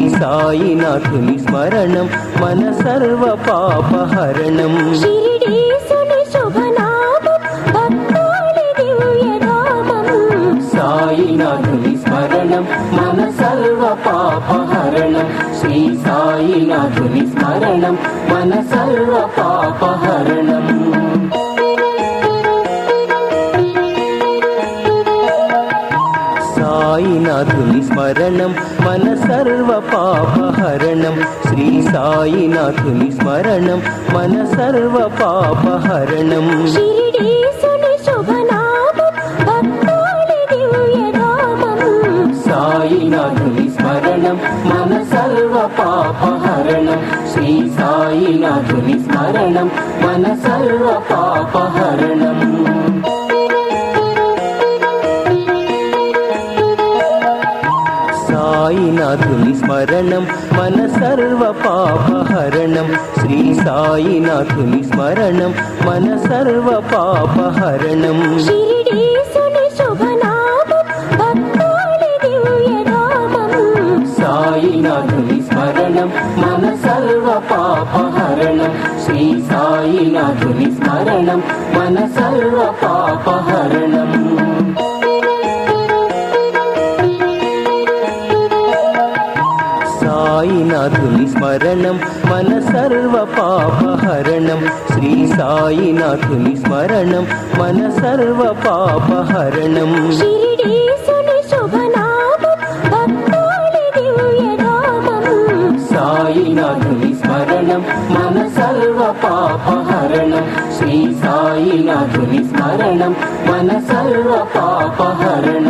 సాయినాథుని స్మరణం మన సర్వ పాపహరణం. షిరిడీసుని శుభనామం భక్తుడి దివ్యనామం. సాయినాథుని స్మరణం మన సర్వ పాపహరణం. శ్రీ సాయినాథుని స్మరణం మన సర్వ పాపహరణం. సాయినాథుని స్మరణం మన సర్వ పాపహరణం. శ్రీ సాయినాథుని స్మరణం మన సర్వ పాపహరణం. షిరిడీసుని శుభనామం భక్తుడి దివ్యనామం. సాయినాథుని స్మరణం మన సర్వ పాపహరణం. శ్రీ సాయినాథుని స్మరణం మన సర్వ పాపహరణం. సాయినాథుని స్మరణం మన సర్వ పాపహరణం. శ్రీ సాయినాథుని స్మరణం మన సర్వ పాపహరణం. షిరిడీసుని శుభనామం భక్తుడి దివ్యనామం. సాయినాథుని స్మరణం మన సర్వ పాపహరణం. శ్రీ సాయినాథుని స్మరణం మన సర్వ పాపహరణం. సాయినాథుని స్మరణం మన సర్వ పాపహరణం. శ్రీ సాయినాథుని స్మరణం మన సర్వ పాపహరణం. షిరిడీసుని శుభనామం భక్తుడి దివ్యనామం. సాయినాథుని స్మరణం మన సర్వ పాపహరణం. శ్రీ సాయినాథుని స్మరణం మన సర్వ పాపహరణం.